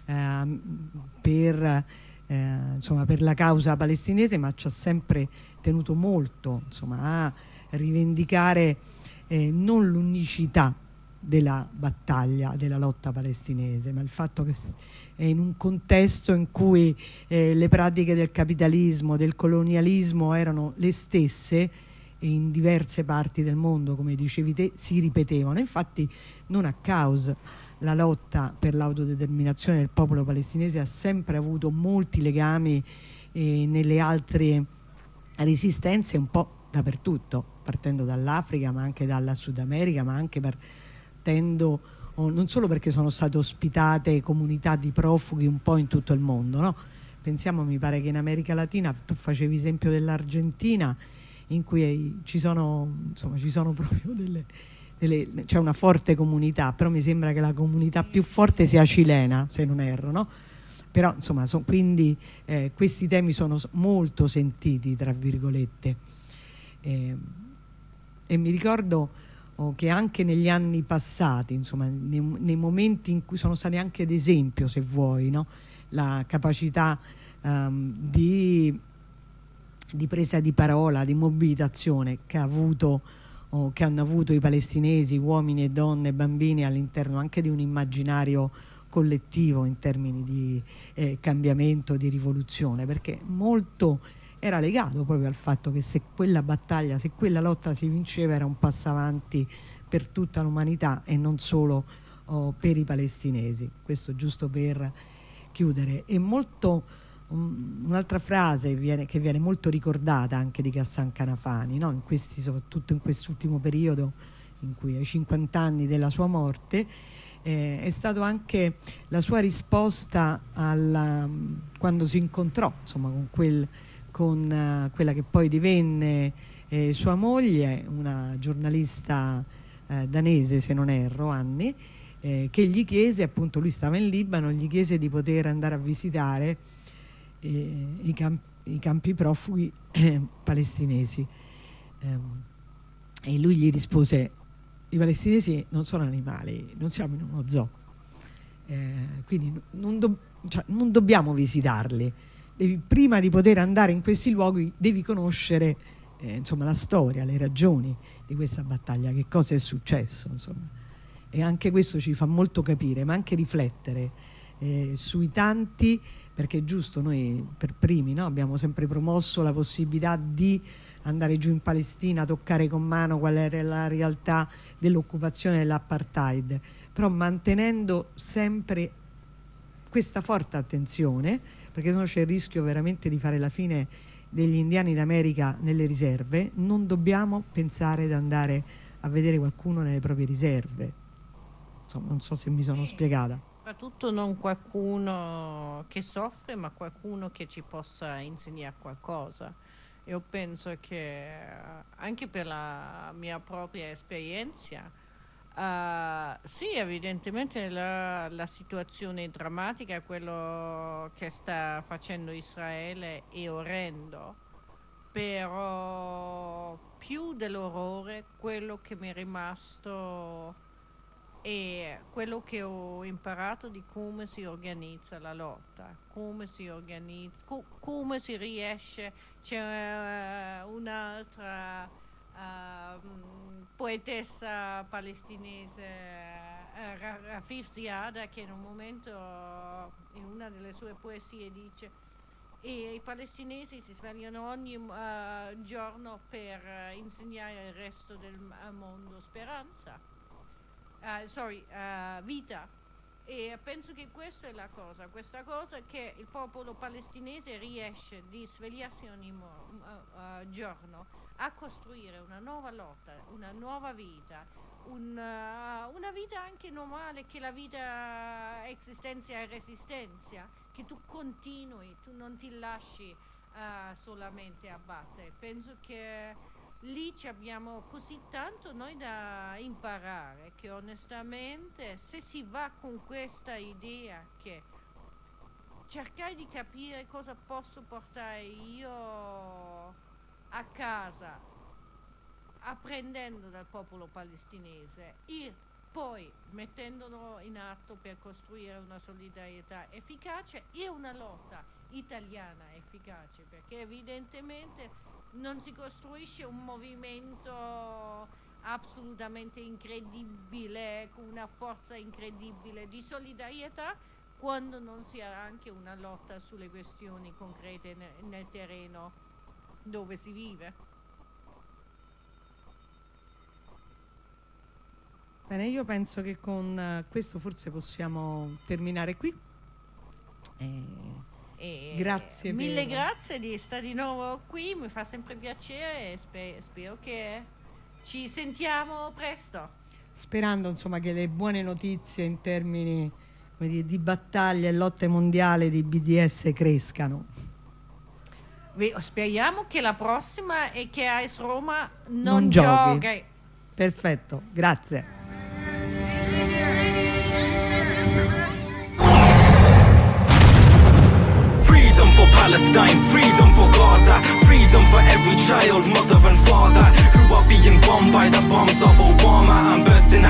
per la causa palestinese, ma ci ha sempre tenuto molto, insomma, a rivendicare non l'unicità della battaglia, della lotta palestinese, ma il fatto che è in un contesto in cui le pratiche del capitalismo, del colonialismo erano le stesse e in diverse parti del mondo, come dicevi te, si ripetevano. Infatti non a caso la lotta per l'autodeterminazione del popolo palestinese ha sempre avuto molti legami nelle altre resistenze un po' dappertutto, partendo dall'Africa ma anche dalla Sud America, ma anche partendo non solo perché sono state ospitate comunità di profughi un po' in tutto il mondo, no? Pensiamo, mi pare che in America Latina, tu facevi esempio dell'Argentina, in cui ci sono proprio c'è una forte comunità, però mi sembra che la comunità più forte sia cilena, se non erro, no? Però insomma quindi questi temi sono molto sentiti, tra virgolette, e mi ricordo che anche negli anni passati, insomma, nei momenti in cui sono stati anche ad esempio, se vuoi, no? La capacità di presa di parola, di mobilitazione che hanno avuto i palestinesi, uomini e donne, bambini, all'interno anche di un immaginario collettivo in termini di cambiamento, di rivoluzione, perché molto era legato proprio al fatto che se quella battaglia, se quella lotta si vinceva, era un passo avanti per tutta l'umanità e non solo per i palestinesi. Questo giusto per chiudere. E un'altra frase che viene molto ricordata anche di Hassan Kanafani, no? Soprattutto in quest'ultimo periodo, in cui ai 50 anni della sua morte, è stato anche la sua risposta quando si incontrò, insomma, con con quella che poi divenne sua moglie, una giornalista danese, se non erro, Anni, che gli chiese, appunto lui stava in Libano, gli chiese di poter andare a visitare i campi profughi palestinesi, e lui gli rispose: i palestinesi non sono animali, non siamo in uno zoo, quindi non dobbiamo visitarli. Prima di poter andare in questi luoghi devi conoscere insomma, la storia, le ragioni di questa battaglia, che cosa è successo, insomma. E anche questo ci fa molto capire, ma anche riflettere sui tanti, perché è giusto, noi per primi, no, abbiamo sempre promosso la possibilità di andare giù in Palestina, toccare con mano qual era la realtà dell'occupazione dell'apartheid, però mantenendo sempre questa forte attenzione, perché sennò c'è il rischio veramente di fare la fine degli indiani d'America nelle riserve. Non dobbiamo pensare ad andare a vedere qualcuno nelle proprie riserve. Insomma, non so se mi sono spiegata. Soprattutto non qualcuno che soffre, ma qualcuno che ci possa insegnare qualcosa. Io penso che anche per la mia propria esperienza, sì, evidentemente la situazione drammatica, quello che sta facendo Israele è orrendo, però più dell'orrore quello che mi è rimasto è quello che ho imparato di come si organizza la lotta, come si organizza, come si riesce. C'è un'altra poetessa palestinese, Rafif Ziada, che in un momento, in una delle sue poesie, dice: e i palestinesi si svegliano ogni giorno per insegnare al resto del mondo speranza, vita. E penso che questa è questa cosa che il popolo palestinese riesce di svegliarsi ogni giorno a costruire una nuova lotta, una nuova vita, una vita anche normale, che la vita esistenza e resistenza, che tu continui, tu non ti lasci solamente abbattere. Penso che lì ci abbiamo così tanto noi da imparare, che onestamente, se si va con questa idea che cercare di capire cosa posso portare io a casa apprendendo dal popolo palestinese e poi mettendolo in atto per costruire una solidarietà efficace e una lotta italiana efficace, perché evidentemente non si costruisce un movimento assolutamente incredibile, con una forza incredibile di solidarietà, quando non si ha anche una lotta sulle questioni concrete nel terreno dove si vive. Bene, io penso che con questo forse possiamo terminare qui. Grazie. Mille grazie di stare di nuovo qui, mi fa sempre piacere e spero che ci sentiamo presto. Sperando insomma che le buone notizie in termini, come dire, di battaglia e lotte mondiali di BDS crescano. Speriamo che la prossima è che AS Roma non giochi. Perfetto, grazie. Freedom for Palestine, freedom for Gaza, freedom for every child, mother and father who are being bombed by the bombs of Obama and bursting